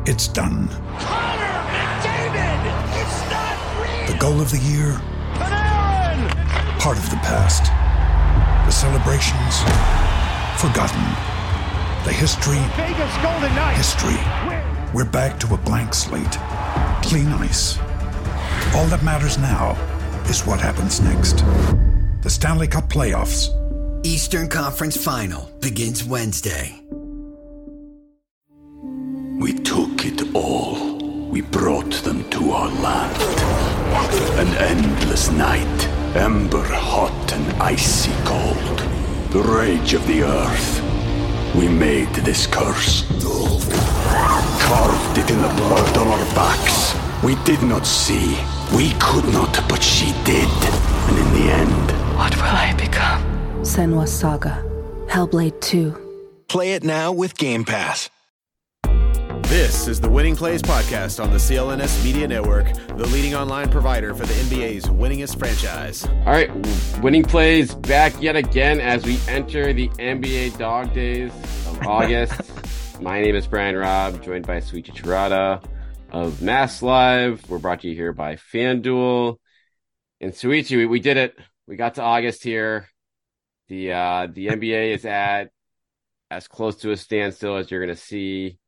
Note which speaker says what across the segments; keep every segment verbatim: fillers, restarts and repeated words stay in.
Speaker 1: It's done.
Speaker 2: Connor McDavid! It's not real!
Speaker 1: The goal of the year?
Speaker 2: Panarin!
Speaker 1: Part of the past. The celebrations? Forgotten. The history?
Speaker 2: Vegas Golden Knights!
Speaker 1: History. We're back to a blank slate. Clean ice. All that matters now is what happens next. The Stanley Cup playoffs.
Speaker 3: Eastern Conference Final begins Wednesday.
Speaker 4: We took it all. We brought them to our land. An endless night, ember hot and icy cold. The rage of the earth. We made this curse. Carved it in the blood on our backs. We did not see. We could not, but she did. And in the end...
Speaker 5: What will I become?
Speaker 6: Senua's Saga. Hellblade two.
Speaker 7: Play it now with Game Pass.
Speaker 8: This is the Winning Plays Podcast on the C L N S Media Network, the leading online provider for the N B A's winningest franchise.
Speaker 9: All right, Winning Plays back yet again as we enter the N B A dog days of August. My name is Brian Robb, joined by Suichi Chirata of Mass Live. We're brought to you here by FanDuel. And Suichi, we, we did it. We got to August here. The uh, the N B A is at as close to a standstill as you're going to see.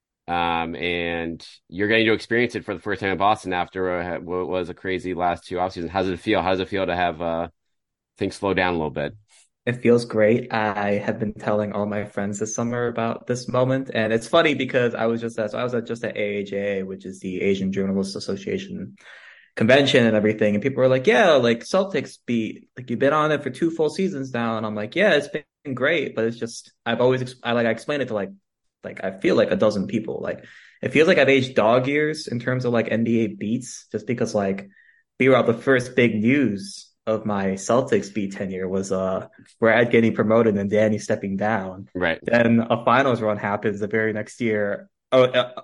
Speaker 9: Um, and you're getting to experience it for the first time in Boston after a, what was a crazy last two off seasons. How does it feel? How does it feel to have uh, things slow down a little bit?
Speaker 10: It feels great. I have been telling all my friends this summer about this moment. And it's funny because I was just at, so I was at just at A A J A, which is the Asian Journalists Association convention and everything. And people were like, yeah, like Celtics beat, like you've been on it for two full seasons now. And I'm like, yeah, it's been great. But it's just, I've always, I like, I explained it to like, like I feel like a dozen people. Like it feels like I've aged dog years in terms of like N B A beats, just because like we were out the first big news of my Celtics beat tenure was uh Brad getting promoted and Danny stepping down.
Speaker 9: Right.
Speaker 10: Then a finals run happens the very next year. Oh, uh,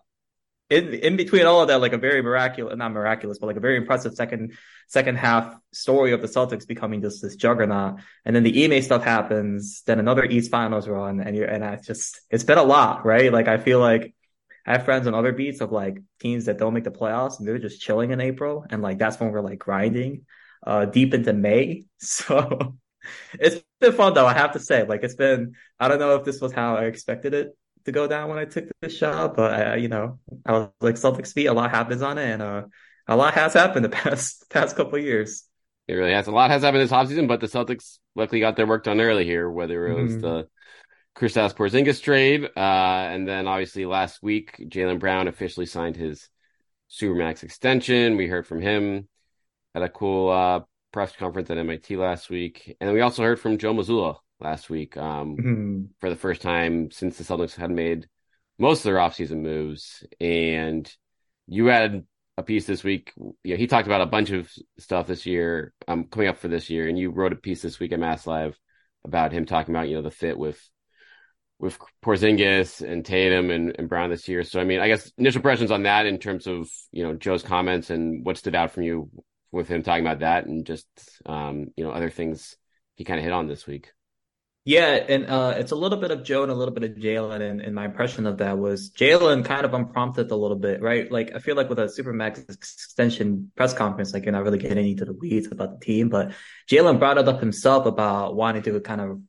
Speaker 10: in in between all of that, like a very miraculous, not miraculous, but like a very impressive second second half story of the Celtics becoming just this juggernaut. And then the Ime stuff happens, then another East Finals run, and you're and I just it's been a lot, right? Like I feel like I have friends on other beats of like teams that don't make the playoffs and they're just chilling in April, and like that's when we're like grinding uh deep into May. So it's been fun though, I have to say. Like it's been, I don't know if this was how I expected it to go down when I took this shot, but I, you know, I was like Celtics feet, a lot happens on it, and uh, a lot has happened the past past couple of years.
Speaker 9: It really has. A lot has happened this offseason, but the Celtics luckily got their work done early here, whether it was mm-hmm. the Kristaps Porzingis trade, uh, and then obviously last week, Jaylen Brown officially signed his Supermax extension. We heard from him at a cool uh, press conference at M I T last week, and then we also heard from Joe Mazzulla last week um, mm-hmm. for the first time since the Celtics had made most of their offseason moves. And you had a piece this week. You know, he talked about a bunch of stuff this year, um, coming up for this year. And you wrote a piece this week at Mass Live about him talking about, you know, the fit with with Porzingis and Tatum and, and Brown this year. So, I mean, I guess initial impressions on that in terms of, you know, Joe's comments and what stood out from you with him talking about that and just, um, you know, other things he kind of hit on this week.
Speaker 10: Yeah, and uh, it's a little bit of Joe and a little bit of Jaylen, and, and my impression of that was Jaylen kind of unprompted a little bit, right? Like, I feel like with a Supermax extension press conference, like, you're not really getting into the weeds about the team, but Jaylen brought it up himself about wanting to kind of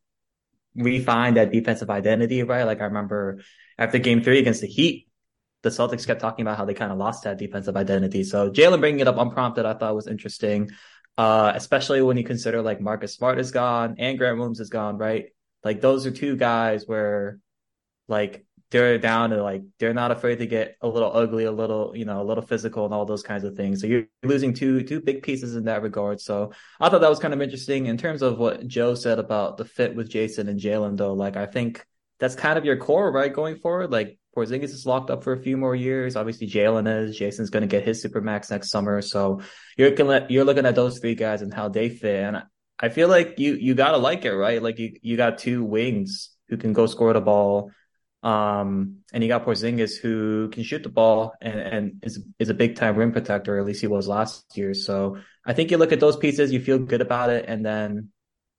Speaker 10: refine that defensive identity, right? Like, I remember after game three against the Heat, the Celtics kept talking about how they kind of lost that defensive identity. So Jaylen bringing it up unprompted, I thought was interesting. Uh, especially when you consider like Marcus Smart is gone and Grant Williams is gone, right? Like those are two guys where like they're down to like, they're not afraid to get a little ugly, a little, you know, a little physical and all those kinds of things. So you're losing two, two big pieces in that regard. So I thought that was kind of interesting in terms of what Joe said about the fit with Jason and Jaylen though. Like, I think that's kind of your core, right? Going forward, like Porzingis is locked up for a few more years. Obviously, Jaylen is. Jason's going to get his Supermax next summer. So you're you're looking at those three guys and how they fit. And I feel like you you got to like it, right? Like you, you got two wings who can go score the ball. Um, and you got Porzingis who can shoot the ball and, and is is a big time rim protector, or at least he was last year. So I think you look at those pieces, you feel good about it. And then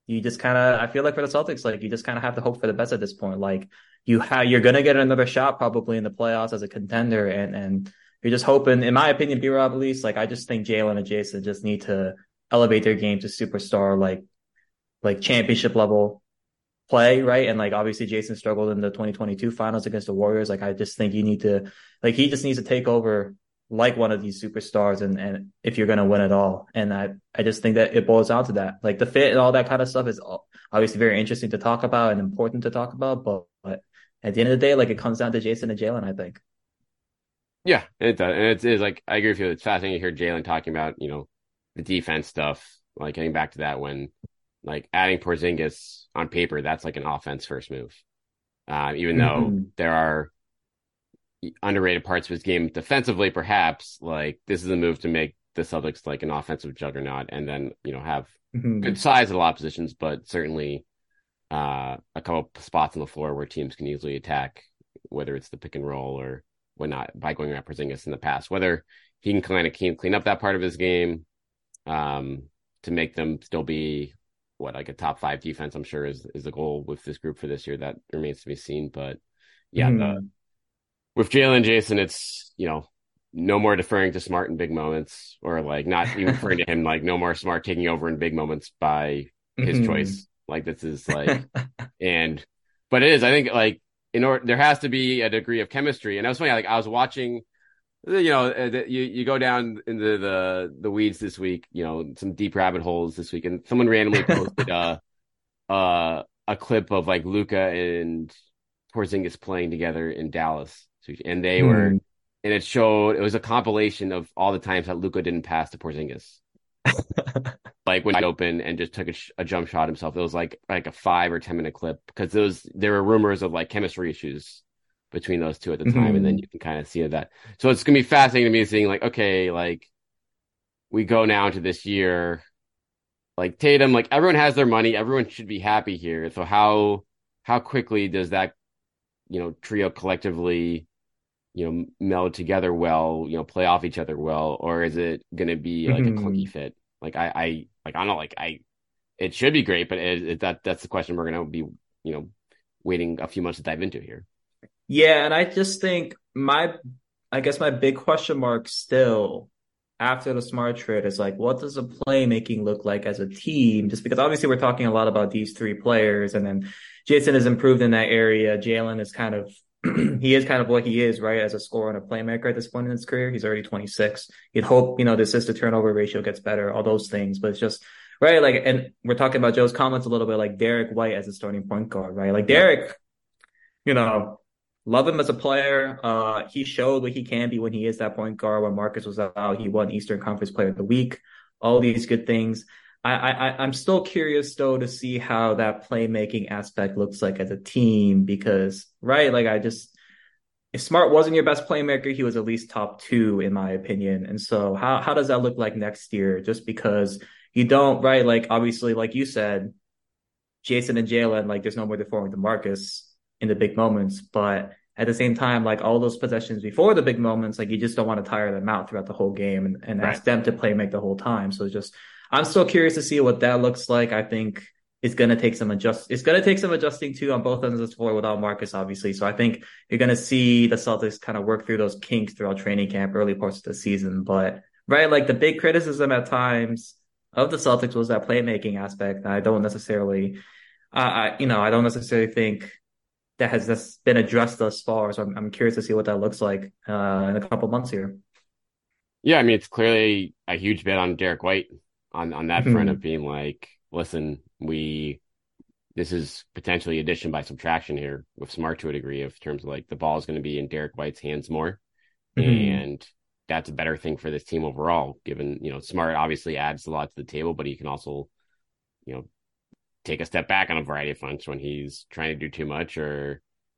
Speaker 10: you just kind of, I feel like for the Celtics, like you just kind of have to hope for the best at this point. Like you have, you're going to get another shot probably in the playoffs as a contender. And, and you're just hoping, in my opinion, B-Rob at least, like I just think Jalen and Jason just need to elevate their game to superstar, like, like championship level play, right? And like obviously Jason struggled in the twenty twenty-two finals against the Warriors. Like I just think you need to, like he just needs to take over like one of these superstars, and and if you're gonna win it all. And I I just think that it boils down to that. Like the fit and all that kind of stuff is obviously very interesting to talk about and important to talk about, but, but at the end of the day, like it comes down to Jason and Jalen, I think.
Speaker 9: Yeah, it does. And it's, it's like I agree with you. It's fascinating to hear Jalen talking about, you know, the defense stuff, like getting back to that when like adding Porzingis on paper, that's like an offense first move. Uh, even though mm-hmm. there are underrated parts of his game defensively, perhaps, like this is a move to make the Celtics like an offensive juggernaut, and then, you know, have mm-hmm. good size at a lot of positions, but certainly uh, a couple spots on the floor where teams can easily attack, whether it's the pick and roll or whatnot, by going around Porzingis in the past. Whether he can kind of clean up that part of his game um, to make them still be what, like a top five defense, I'm sure is is the goal with this group for this year. That remains to be seen. But yeah, mm-hmm. the, with Jalen and Jason, it's, you know, no more deferring to Smart in big moments, or like not even referring to him, like no more Smart taking over in big moments by his mm-hmm. choice. Like this is like, and, but it is, I think like in order, there has to be a degree of chemistry. And that was funny. Like I was watching, you know, you, you go down into the, the weeds this week, you know, some deep rabbit holes this week, and someone randomly posted uh, uh, a clip of like Luka and Porzingis playing together in Dallas. And they mm. were, and it showed, it was a compilation of all the times that Luka didn't pass to Porzingis. Like when he opened and just took a, sh- a jump shot himself. It was like, like a five or ten minute clip, because there was, there were rumors of like chemistry issues between those two at the time. Mm-hmm. And then you can kind of see that. So it's going to be fascinating to me seeing like, okay, like we go now into this year, like Tatum, like everyone has their money. Everyone should be happy here. So how, how quickly does that, you know, trio collectively, you know, meld together well, you know, play off each other well, or is it going to be like mm-hmm. a clunky fit? Like I, I, like, I don't know, like I, it should be great, but it, it, that, that's the question we're going to be, you know, waiting a few months to dive into here.
Speaker 10: Yeah, and I just think my, I guess my big question mark still after the Smart trade is like, what does the playmaking look like as a team? Just because obviously we're talking a lot about these three players, and then Jason has improved in that area. Jalen is kind of, he is kind of what he is, right, as a scorer and a playmaker at this point in his career. He's already twenty-six. You'd hope, you know, the assist to turnover ratio gets better, all those things, but it's just, right, like, and we're talking about Joe's comments a little bit, like Derek White as a starting point guard, right? Like Derek, you know, love him as a player. Uh, he showed what he can be when he is that point guard. When Marcus was out, he won Eastern Conference Player of the Week. All these good things. I, I, I'm still curious though to see how that playmaking aspect looks like as a team, because right, like I just, if Smart wasn't your best playmaker, he was at least top two in my opinion. And so how how does that look like next year? Just because you don't, right? Like obviously, like you said, Jason and Jalen, like there's no more deferring to Marcus in the big moments, but at the same time, like all those possessions before the big moments, like you just don't want to tire them out throughout the whole game and, and right. ask them to play make the whole time. So it's just, I'm still curious to see what that looks like. I think it's going to take some adjust. It's going to take some adjusting too on both ends of the floor without Marcus, obviously. So I think you're going to see the Celtics kind of work through those kinks throughout training camp, early parts of the season. But right, like the big criticism at times of the Celtics was that playmaking aspect. I don't necessarily, uh, I, you know, I don't necessarily think that has just been addressed thus far. So I'm, I'm curious to see what that looks like uh, in a couple months here.
Speaker 9: Yeah, I mean, it's clearly a huge bet on Derek White on, on that mm-hmm. front of being like, listen, we, this is potentially addition by subtraction here with Smart to a degree of terms of like the ball is going to be in Derek White's hands more. Mm-hmm. And that's a better thing for this team overall, given, you know, Smart obviously adds a lot to the table, but he can also, you know, take a step back on a variety of fronts when he's trying to do too much. Or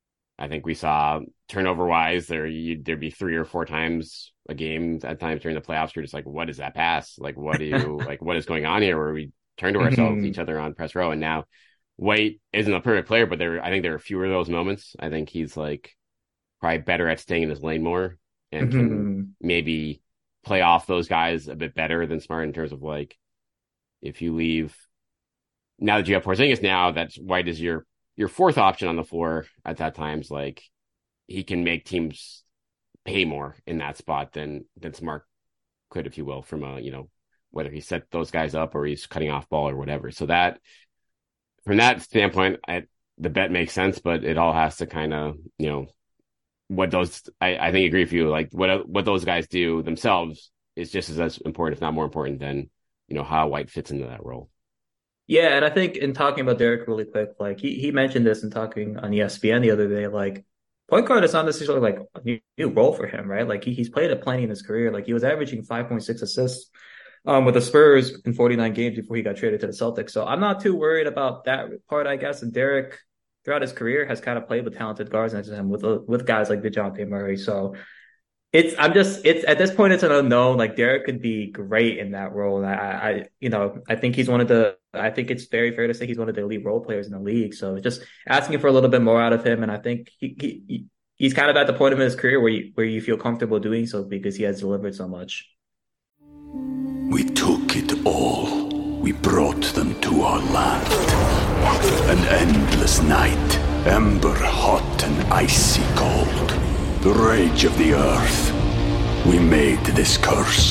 Speaker 9: I think we saw turnover wise there, you, there'd be three or four times a game at times during the playoffs. You're just like, what is that pass? Like, what do you, like, what is going on here? Where we turn to ourselves, each other on press row. And now White isn't a perfect player, but there, I think there are fewer of those moments. I think he's like probably better at staying in his lane more and mm-hmm. can maybe play off those guys a bit better than Smart in terms of like, if you leave now that you have Porzingis now, that's White is your your fourth option on the floor at that times. Like he can make teams pay more in that spot than than Smart could, if you will, from a, you know, whether he set those guys up or he's cutting off ball or whatever. So that from that standpoint, I, the bet makes sense, but it all has to kind of, you know, what those, I, I think I agree with you. Like what, what those guys do themselves is just as, as important, if not more important than, you know, how White fits into that role.
Speaker 10: Yeah. And I think in talking about Derek really quick, like he, he mentioned this in talking on E S P N the other day, like point guard is not necessarily like a new, new role for him, right? Like he, he's played it plenty in his career. Like he was averaging five point six assists um, with the Spurs in forty-nine games before he got traded to the Celtics. So I'm not too worried about that part, I guess. And Derek, throughout his career, has kind of played with talented guards next to him with with guys like DeJounte Murray. So it's I'm just it's at this point it's an unknown. Like Derek could be great in that role. And I, I you know I think he's one of the I think it's very fair to say he's one of the elite role players in the league. So just asking for a little bit more out of him, and I think he, he he's kind of at the point of his career where you, where you feel comfortable doing so because he has delivered so much.
Speaker 4: We took it all. We brought them to our land. An endless night, ember hot and icy cold. The rage of the earth. We made this curse.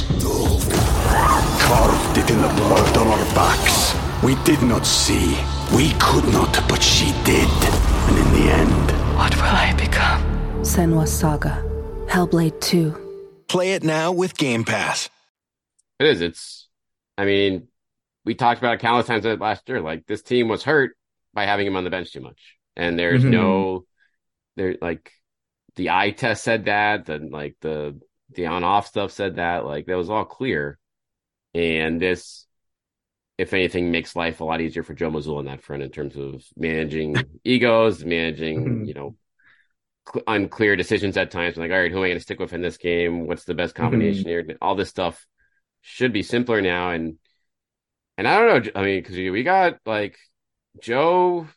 Speaker 4: Carved it in the blood on our backs. We did not see. We could not, but she did. And in the end,
Speaker 6: what will I become? Senua's Saga. Hellblade two.
Speaker 7: Play it now with Game Pass.
Speaker 9: It is. It's, I mean, we talked about it countless times last year. Like, this team was hurt by having him on the bench too much. And there's mm-hmm. no, there, like, the eye test said that, the, like, the, the on-off stuff said that. Like, that was all clear. And this, if anything, makes life a lot easier for Joe Mazzulla on that front in terms of managing egos, managing, you know, cl- unclear decisions at times. Like, all right, who am I going to stick with in this game? What's the best combination mm-hmm. here? All this stuff should be simpler now. And, and I don't know, I mean, because we got, like, Joe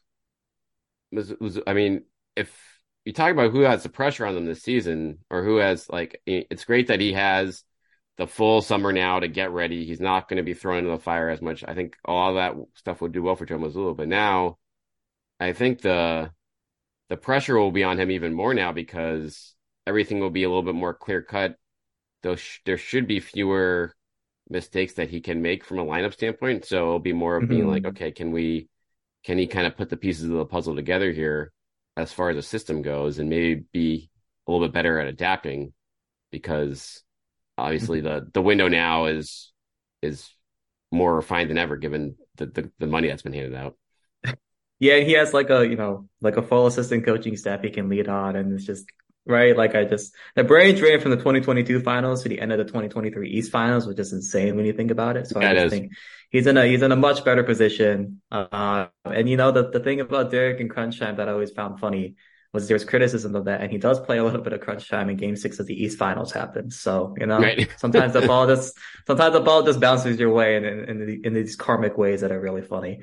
Speaker 9: was, was, I mean, if you talk about who has the pressure on them this season, or who has, like, it's great that he has the full summer now to get ready. He's not going to be thrown into the fire as much. I think all that stuff would do well for Joe Mazzulla. But now I think the the pressure will be on him even more now, because everything will be a little bit more clear cut. Though sh- there should be fewer mistakes that he can make from a lineup standpoint. So it'll be more of mm-hmm. being like, okay, can we, can he kind of put the pieces of the puzzle together here as far as the system goes, and maybe be a little bit better at adapting, because obviously the, the window now is, is more refined than ever, given the, the, the money that's been handed out.
Speaker 10: Yeah. He has like a, you know, like a full assistant coaching staff he can lead on. And it's just, right. Like I just, the brain drain from the twenty twenty-two finals to the end of the twenty twenty-three East finals was just insane when you think about it. So I just think he's in a, he's in a much better position. Uh, and you know, the, the thing about Derek and crunch time that I always found funny was there's criticism of that. And he does play a little bit of crunch time in game six of the East finals happened. So, you know, right. sometimes the ball just, sometimes the ball just bounces your way in, in, in, the, in these karmic ways that are really funny.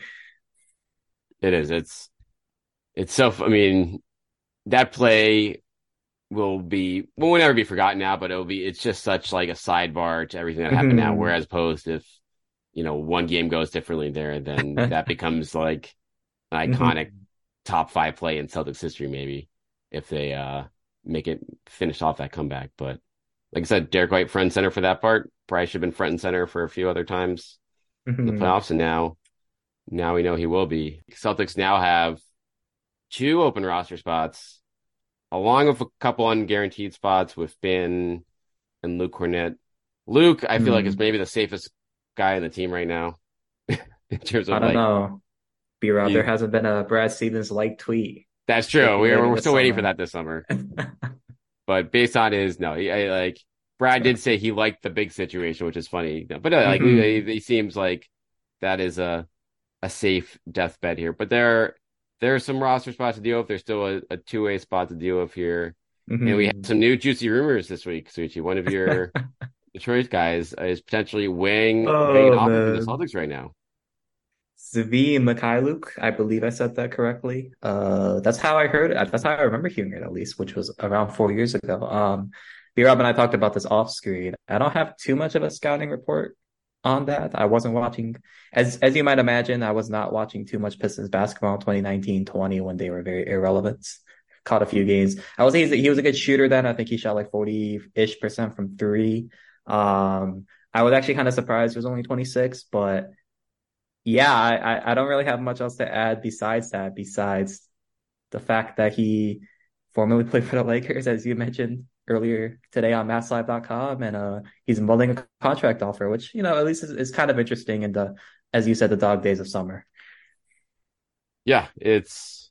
Speaker 9: It is. It's, it's so, I mean, that play will be, will never be forgotten now, but it'll be, it's just such like a sidebar to everything that happened mm-hmm. now. Whereas opposed if, you know, one game goes differently there, then that becomes like an iconic mm-hmm. top five play in Celtics history, maybe, if they uh, make it finish off that comeback. But like I said, Derek White front and center for that part. Probably should have been front and center for a few other times mm-hmm. in the playoffs. And now, now we know he will be. Celtics now have two open roster spots, along with a couple unguaranteed spots with Ben and Luke Cornett. Luke, I feel mm. like is maybe the safest guy in the team right now. in terms of
Speaker 10: I don't
Speaker 9: like,
Speaker 10: know. B-Rob, there hasn't been a Brad Stevens like tweet.
Speaker 9: That's true. We're we're still summer. waiting for that this summer. But based on his, no, he, I, like Brad did say he liked the big situation, which is funny. But uh, like mm-hmm. he, he seems like that is a a safe deathbed here. But there there are some roster spots to deal with. There's still a, a two way spot to deal with here, mm-hmm. and we have some new juicy rumors this week. Suchi, one of your Detroit guys is potentially weighing,
Speaker 10: oh,
Speaker 9: weighing off of the Celtics right now.
Speaker 10: Zvi Mikhailuk, I believe I said that correctly. Uh, that's how I heard it. That's how I remember hearing it, at least, which was around four years ago. Um, B-Rob and I talked about this off screen. I don't have too much of a scouting report on that. I wasn't watching, as as you might imagine, I was not watching too much Pistons basketball in twenty nineteen twenty when they were very irrelevant. Caught a few games. I was he, he was a good shooter then. I think he shot like forty-ish percent from three. Um, I was actually kind of surprised he was only twenty-six, but yeah, I, I don't really have much else to add besides that, besides the fact that he formerly played for the Lakers, as you mentioned earlier today on Mavs Live dot com, and uh, he's mulling a contract offer, which, you know, at least is, is kind of interesting in the, as you said, the dog days of summer.
Speaker 9: Yeah, it's,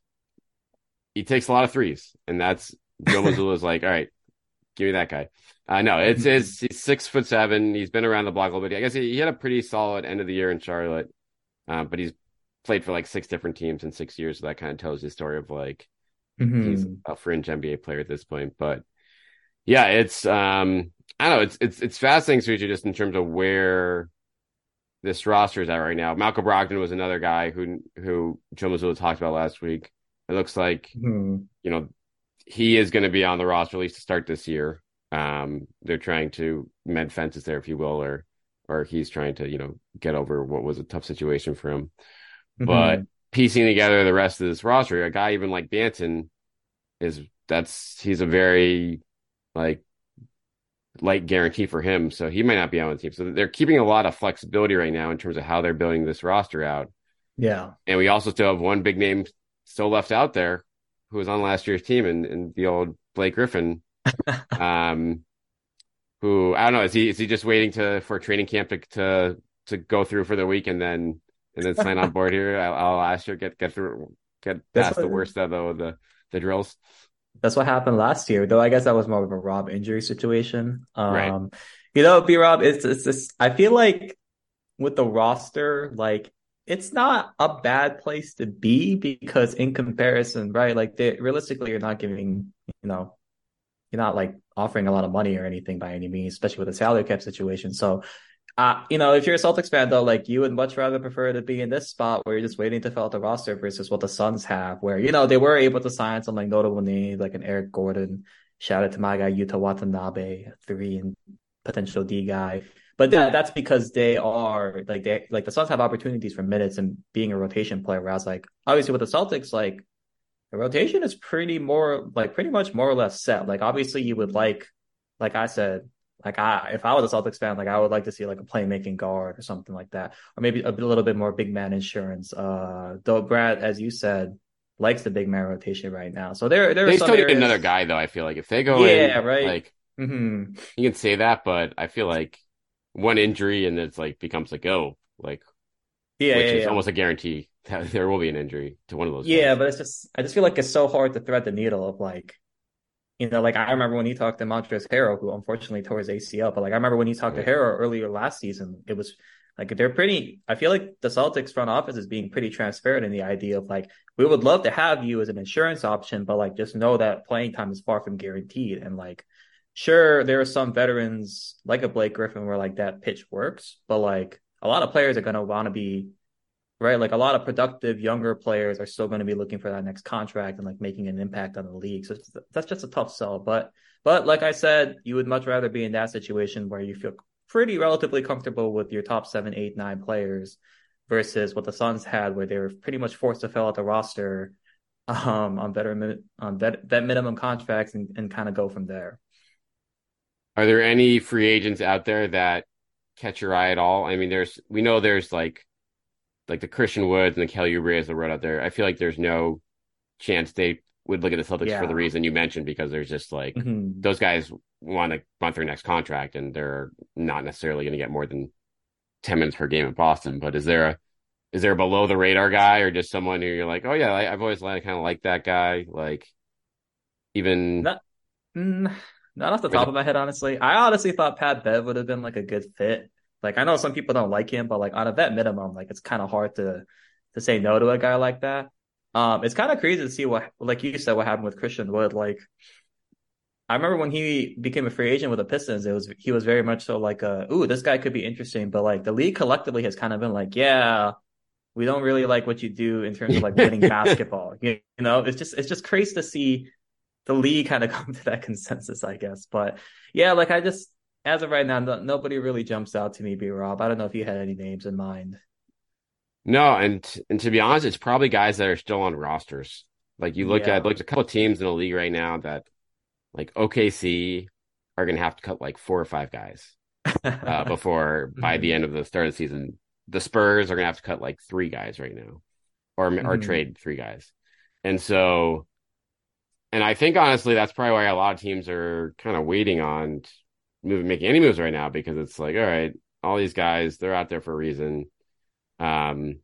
Speaker 9: he takes a lot of threes, and that's, Joe Mazzulla's like, all right, give me that guy. I uh, know it's, it's, he's six foot seven. He's been around the block a little bit. I guess he, he had a pretty solid end of the year in Charlotte, uh, but he's played for like six different teams in six years. So that kind of tells the story of like, mm-hmm. he's a fringe N B A player at this point. But yeah, it's, um, I don't know, it's, it's, it's fascinating, Suji, just in terms of where this roster is at right now. Malcolm Brogdon was another guy who, who Joe Mazzulla talked about last week. It looks like, mm-hmm. you know, he is going to be on the roster at least to start this year. Um, they're trying to mend fences there, if you will, or or he's trying to, you know, get over what was a tough situation for him. Mm-hmm. But piecing together the rest of this roster, a guy even like Banton is that's he's a very like light guarantee for him, so he might not be on the team. So they're keeping a lot of flexibility right now in terms of how they're building this roster out.
Speaker 10: Yeah,
Speaker 9: and we also still have one big name still left out there who was on last year's team, and, and the old Blake Griffin. um, who I don't know, is he is he just waiting to for training camp to to, to go through for the week and then and then sign on board here? I'll, I'll ask you get get through get past the worst of the, the the drills.
Speaker 10: That's what happened last year, though. I guess that was more of a Rob injury situation. Um,
Speaker 9: right.
Speaker 10: You know, B Rob, it's it's just I feel like with the roster, like it's not a bad place to be because in comparison, right? Like they, realistically, you're not giving, you know. You're not like offering a lot of money or anything by any means, especially with the salary cap situation. So, uh, you know, if you're a Celtics fan though, like you would much rather prefer to be in this spot where you're just waiting to fill out the roster versus what the Suns have, where, you know, they were able to sign some like notable names like an Eric Gordon, shout out to my guy, Yuta Watanabe, three and potential D guy. But that, that's because they are like, they, like the Suns have opportunities for minutes and being a rotation player. Whereas like, obviously with the Celtics, like, the rotation is pretty more like pretty much more or less set. Like obviously you would like, like I said, like I if I was a Celtics fan, like I would like to see like a playmaking guard or something like that, or maybe a little bit more big man insurance. Uh, though Brad, as you said, likes the big man rotation right now. So there, there.
Speaker 9: They
Speaker 10: are
Speaker 9: still
Speaker 10: some
Speaker 9: need
Speaker 10: areas...
Speaker 9: another guy though. I feel like if they go,
Speaker 10: yeah,
Speaker 9: in,
Speaker 10: right.
Speaker 9: Like
Speaker 10: mm-hmm.
Speaker 9: you can say that, but I feel like one injury and it's like becomes like oh, like
Speaker 10: yeah,
Speaker 9: which
Speaker 10: yeah,
Speaker 9: is
Speaker 10: yeah.
Speaker 9: almost a guarantee. There will be an injury to one of those.
Speaker 10: Yeah,
Speaker 9: guys.
Speaker 10: but it's just I just feel like it's so hard to thread the needle of like, you know, like I remember when he talked to Montrezl Harrell, who unfortunately tore his A C L, but like I remember when he talked yeah. to Harrell earlier last season, it was like they're pretty. I feel like the Celtics front office is being pretty transparent in the idea of like we would love to have you as an insurance option, but like just know that playing time is far from guaranteed. And like, sure, there are some veterans like a Blake Griffin where like that pitch works, but like a lot of players are going to want to be. Right, like a lot of productive younger players are still going to be looking for that next contract and like making an impact on the league. So that's just a tough sell. But but like I said, you would much rather be in that situation where you feel pretty relatively comfortable with your top seven, eight, nine players versus what the Suns had, where they were pretty much forced to fill out the roster um, on better on vet, vet minimum contracts and, and kind of go from there.
Speaker 9: Are there any free agents out there that catch your eye at all? I mean, there's we know there's like. like the Christian Woods and the Kelly Oubre that wrote out there, I feel like there's no chance they would look at the Celtics yeah. for the reason you mentioned, because there's just like mm-hmm. those guys want to run through next contract and they're not necessarily going to get more than ten minutes per game in Boston. But is there a, is there a below the radar guy or just someone who you're like, oh yeah, I, I've always like, kind of liked that guy. Like even
Speaker 10: not, mm, not off the top of my head, honestly. I honestly thought Pat Bev would have been like a good fit. Like, I know some people don't like him, but like on a vet minimum, like it's kind of hard to, to say no to a guy like that. Um, it's kind of crazy to see what, like you said, what happened with Christian Wood. Like, I remember when he became a free agent with the Pistons, it was, he was very much so like, uh, ooh, this guy could be interesting. But like the league collectively has kind of been like, yeah, we don't really like what you do in terms of like winning basketball. You, you know, it's just, it's just crazy to see the league kind of come to that consensus, I guess. But yeah, like I just, as of right now, no, nobody really jumps out to me, B Rob. I don't know if you had any names in mind.
Speaker 9: No, and and to be honest, it's probably guys that are still on rosters. Like you look
Speaker 10: Yeah.
Speaker 9: at, look at a couple of teams in the league right now that, like O K C, are going to have to cut like four or five guys uh, before by the end of the start of the season. The Spurs are going to have to cut like three guys right now, or or
Speaker 10: Mhm.
Speaker 9: trade three guys, and so, and I think honestly that's probably why a lot of teams are kind of waiting on moving, making any moves right now, because it's like, all right, all these guys, they're out there for a reason. Um,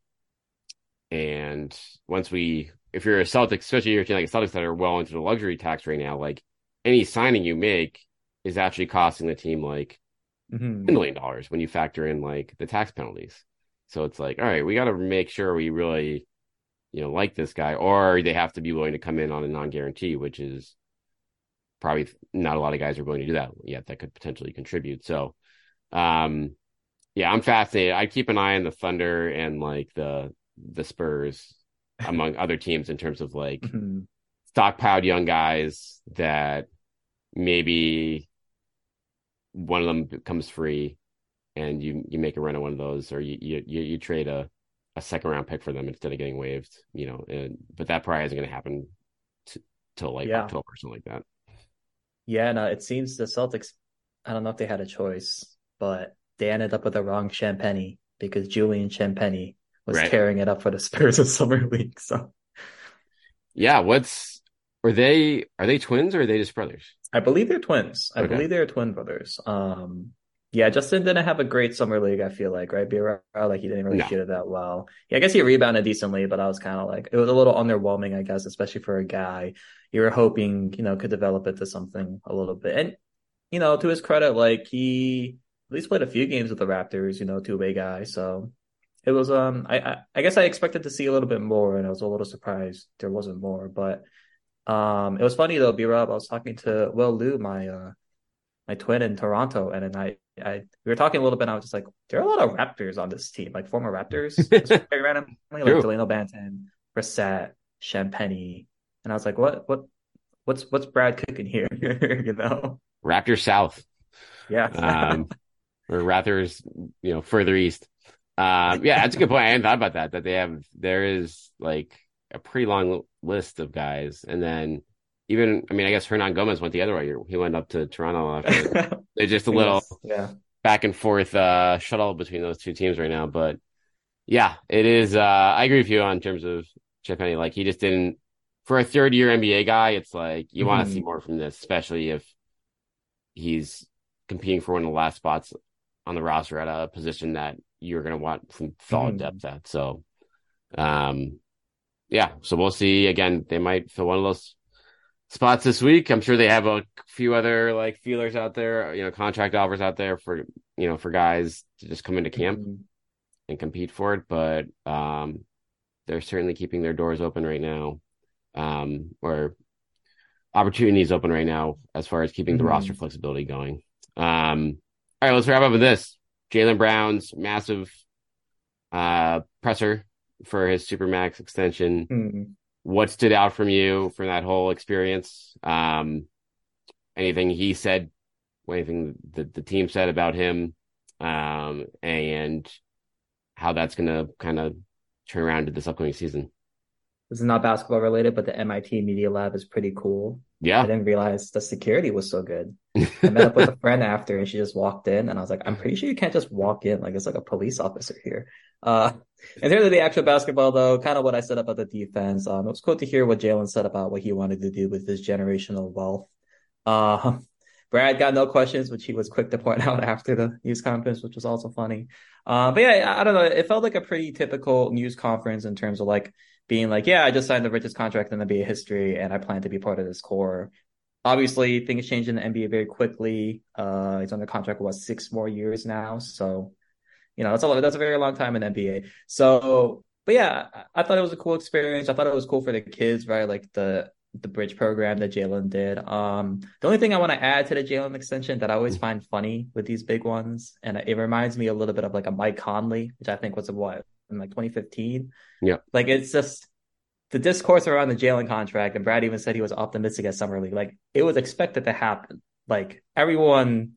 Speaker 9: and once we, if you're a Celtics, especially if you're like a Celtics that are well into the luxury tax right now, like any signing you make is actually costing the team like
Speaker 10: Mhm.
Speaker 9: ten million dollars when you factor in like the tax penalties. So it's like, all right, we got to make sure we really, you know, like this guy, or they have to be willing to come in on a non-guarantee, which is probably not a lot of guys are willing to do that yet. That could potentially contribute. So, um, yeah, I'm fascinated. I keep an eye on the Thunder and like the the Spurs among other teams in terms of like
Speaker 10: Mhm.
Speaker 9: stockpiled young guys that maybe one of them becomes free and you you make a run at one of those, or you you you trade a, a second round pick for them instead of getting waived, you know. And but that probably isn't going to happen t- till like
Speaker 10: Yeah.
Speaker 9: October or something like that.
Speaker 10: Yeah, no, it seems the Celtics, I don't know if they had a choice, but they ended up with the wrong Champagny because Julian Champagny was
Speaker 9: Right.
Speaker 10: tearing it up for the Spurs in Summer League. So
Speaker 9: Yeah, what's are they are they twins or are they just brothers?
Speaker 10: I believe they're twins. I
Speaker 9: Okay.
Speaker 10: believe they're twin brothers. Um, yeah, Justin didn't have a great Summer League, I feel like, right? B-Rob? Like he didn't really
Speaker 9: No.
Speaker 10: shoot it that well. Yeah, I guess he rebounded decently, but I was kind of like, it was a little underwhelming, I guess, especially for a guy you were hoping, you know, could develop into something a little bit. And, you know, to his credit, like he at least played a few games with the Raptors, you know, two-way guy. So it was, um, I, I, I guess I expected to see a little bit more, and I was a little surprised there wasn't more. But um, it was funny though, B-Rob. I was talking to Will Liu, my uh, my twin in Toronto, and then I, I we were talking a little bit. And I was just like, there are a lot of Raptors on this team, like former Raptors, just very randomly, like
Speaker 9: True.
Speaker 10: Delano Banton, Brissett, Champagny, and I was like, what, what, what's what's Brad cooking here? You know?
Speaker 9: Raptors South,
Speaker 10: Yeah.
Speaker 9: um, or Raptors, you know, further east. Um, yeah, that's a good point. I hadn't thought about that. That they have there is like a pretty long list of guys, and then even I mean, I guess Hernan Gomez went the other way. He went up to Toronto after. They're just a little
Speaker 10: yeah.
Speaker 9: back and forth uh, shuttle between those two teams right now. But yeah, it is. Uh, I agree with you on terms of Champagny. Like he just didn't for a third year N B A guy. It's like you want to
Speaker 10: Mhm.
Speaker 9: see more from this, especially if he's competing for one of the last spots on the roster at a position that you're going to want some solid
Speaker 10: Mhm.
Speaker 9: depth at. So, um, yeah, so we'll see. Again, they might fill one of those spots this week. I'm sure they have a few other like feelers out there, you know, contract offers out there for, you know, for guys to just come into camp
Speaker 10: Mhm.
Speaker 9: and compete for it. But, um, they're certainly keeping their doors open right now, um, or opportunities open right now as far as keeping the
Speaker 10: Mhm.
Speaker 9: roster flexibility going. Um, all right, let's wrap up with this. Jaylen Brown's massive uh, presser for his Supermax extension.
Speaker 10: Mhm.
Speaker 9: What stood out from you from that whole experience? Um, anything he said, anything the, the team said about him, um, and how that's going to kind of turn around to this upcoming season.
Speaker 10: This is not basketball related, but the M I T Media Lab is pretty cool. I
Speaker 9: Yeah.
Speaker 10: didn't realize the security was so good. I met up with a friend after, and she just walked in, and I was like, I'm pretty sure you can't just walk in. Like, it's like a police officer here. Uh, in terms of the actual basketball, though, kind of what I said about the defense, um, it was cool to hear what Jaylen said about what he wanted to do with his generational wealth. Uh, Brad got no questions, which he was quick to point out after the news conference, which was also funny. Uh, but yeah, I don't know. It felt like a pretty typical news conference in terms of like being like, yeah, I just signed the richest contract in N B A history, and I plan to be part of this core. Obviously, things change in the N B A very quickly. Uh, he's under contract for what, six more years now. So, you know, that's a that's a very long time in N B A. So, but yeah, I, I thought it was a cool experience. I thought it was cool for the kids, right? Like the the bridge program that Jaylen did. Um, the only thing I want to add to the Jaylen extension that I always find funny with these big ones, and it reminds me a little bit of like a Mike Conley, which I think was a what in like twenty fifteen.
Speaker 9: Yeah.
Speaker 10: Like it's just the discourse around the Jaylen contract, and Brad even said he was optimistic at Summer League. Like it was expected to happen. Like everyone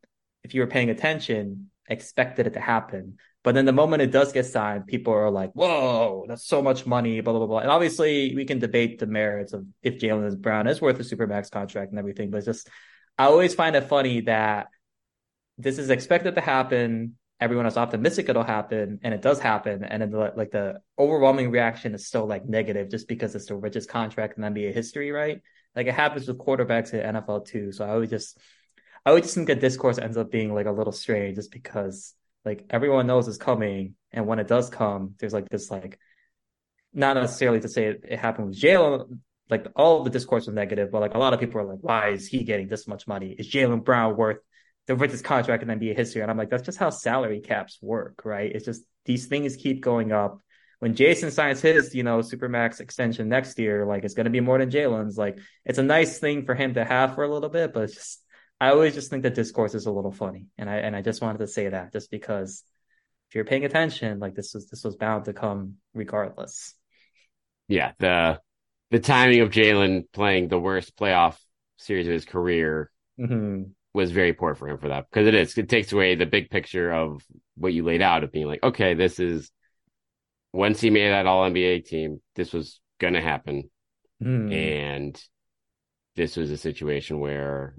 Speaker 10: if you were paying attention, expected it to happen. But then the moment it does get signed, people are like, whoa, that's so much money, blah, blah, blah. And obviously we can debate the merits of if Jaylen Brown is worth a Supermax contract and everything. But it's just, I always find it funny that this is expected to happen. Everyone is optimistic it'll happen, and it does happen. And then the, like the overwhelming reaction is still like negative just because it's the richest contract in N B A history, right? Like it happens with quarterbacks in N F L too. So I would just, I would just think that discourse ends up being like a little strange just because like everyone knows it's coming. And when it does come, there's like this, like, not necessarily to say it, it happened with Jaylen, like all of the discourse was negative, but like a lot of people are like, why is he getting this much money? Is Jaylen Brown worth the richest contract in N B A history? And I'm like, that's just how salary caps work, right? It's just these things keep going up. When Jason signs his, you know, Supermax extension next year, like it's going to be more than Jaylen's. Like it's a nice thing for him to have for a little bit, but it's just, I always just think that discourse is a little funny. And I, and I just wanted to say that just because if you're paying attention, like this was, this was bound to come regardless.
Speaker 9: Yeah. The, the timing of Jaylen playing the worst playoff series of his career
Speaker 10: mm-hmm.
Speaker 9: was very poor for him for that, because it is, it takes away the big picture of what you laid out of being like, okay, this is, once he made that all N B A team, this was going to happen.
Speaker 10: Mm.
Speaker 9: And this was a situation where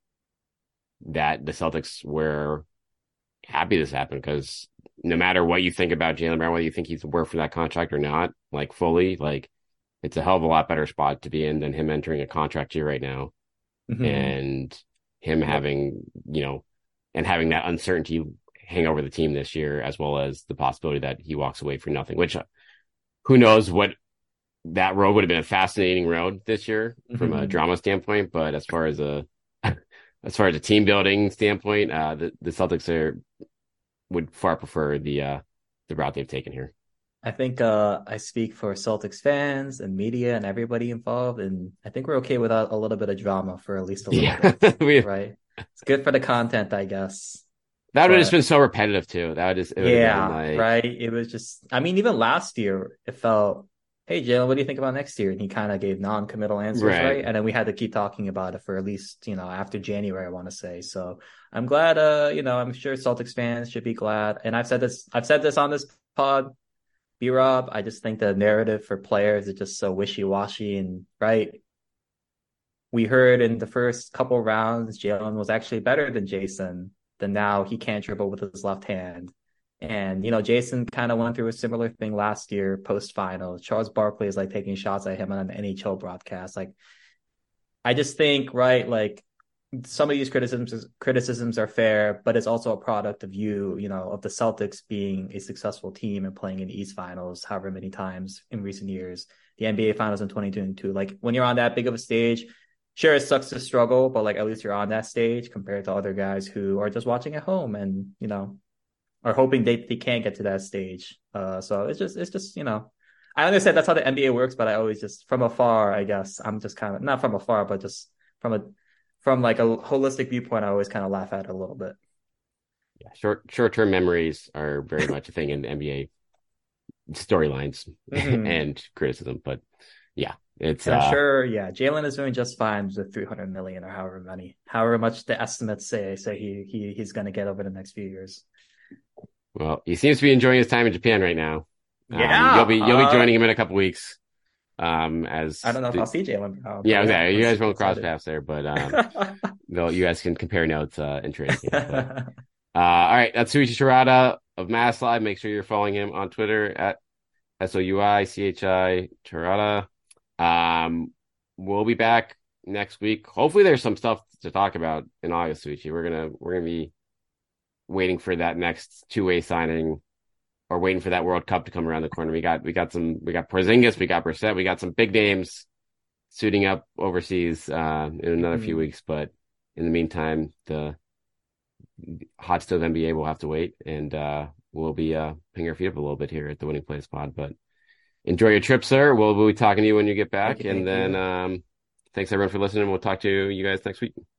Speaker 9: that the Celtics were happy this happened, because no matter what you think about Jaylen Brown, whether you think he's worth for that contract or not, like fully, like it's a hell of a lot better spot to be in than him entering a contract year right now.
Speaker 10: Mm-hmm.
Speaker 9: And him having, you know, and having that uncertainty hang over the team this year, as well as the possibility that he walks away for nothing, which who knows what that road would have been. A fascinating road this year from
Speaker 10: mm-hmm.
Speaker 9: a drama standpoint. But as far as a, as far as a team building standpoint, uh, the, the Celtics are, would far prefer the, uh, the route they've taken here.
Speaker 10: I think uh, I speak for Celtics fans and media and everybody involved, and I think we're okay without a little bit of drama for at least a little
Speaker 9: yeah.
Speaker 10: bit,
Speaker 9: we,
Speaker 10: right? It's good for the content, I guess.
Speaker 9: That would
Speaker 10: but,
Speaker 9: have just been so repetitive too. That would just, it
Speaker 10: yeah,
Speaker 9: like...
Speaker 10: right. It was just, I mean, even last year, it felt, hey, Jaylen, what do you think about next year? And he kind of gave non-committal answers, right. right? And then we had to keep talking about it for at least, you know, after January, I want to say. So I'm glad, uh, you know, I'm sure Celtics fans should be glad. And I've said this, I've said this on this pod, B-Rob, I just think the narrative for players is just so wishy-washy and, right? We heard in the first couple rounds, Jaylen was actually better than Jason. Then now he can't dribble with his left hand. And, you know, Jason kind of went through a similar thing last year, post-final. Charles Barkley is like taking shots at him on an N H L broadcast. Like, I just think, right, like some of these criticisms criticisms are fair, but it's also a product of you, you know, of the Celtics being a successful team and playing in the East Finals however many times in recent years, the N B A Finals in twenty twenty-two. Like when you're on that big of a stage, sure, it sucks to struggle, but like at least you're on that stage compared to other guys who are just watching at home and, you know, are hoping they, they can't get to that stage. Uh, so it's just, it's just, you know, I understand that's how the N B A works, but I always just from afar, I guess I'm just kind of not from afar, but just from a, from like a holistic viewpoint, I always kind of laugh at it a little bit.
Speaker 9: Yeah. Short, short-term memories are very much a thing in N B A storylines mm-hmm. and criticism, but yeah. It's
Speaker 10: I'm
Speaker 9: uh,
Speaker 10: sure, yeah. Jaylen is doing just fine with three hundred million or however many, however much the estimates say say he he he's going to get over the next few years.
Speaker 9: Well, he seems to be enjoying his time in Japan right now.
Speaker 10: Yeah,
Speaker 9: um, you'll be you'll
Speaker 10: uh,
Speaker 9: be joining him in a couple weeks. Um, as
Speaker 10: I don't know
Speaker 9: the,
Speaker 10: if I'll see Jaylen. Uh,
Speaker 9: yeah,
Speaker 10: yeah,
Speaker 9: okay. You guys won't cross paths there, but um, though you guys can compare notes uh, in training camp. But, uh, all right, that's Souichi Terada of Mass Live. Make sure you're following him on Twitter at S O U I C H I Terada. Um, we'll be back next week. Hopefully there's some stuff to talk about in August, Suichi. We're gonna we're gonna be waiting for that next two-way signing, or waiting for that World Cup to come around the corner. We got we got some we got Porzingis, we got Brissett, we got some big names suiting up overseas uh in another mm-hmm. few weeks. But in the meantime, the hot stove N B A will have to wait, and uh we'll be uh picking our feet up a little bit here at the Winning Plays Pod. But enjoy your trip, sir. We'll, we'll be talking to you when you get back. You, and then, you. um, thanks everyone for listening. We'll talk to you guys next week.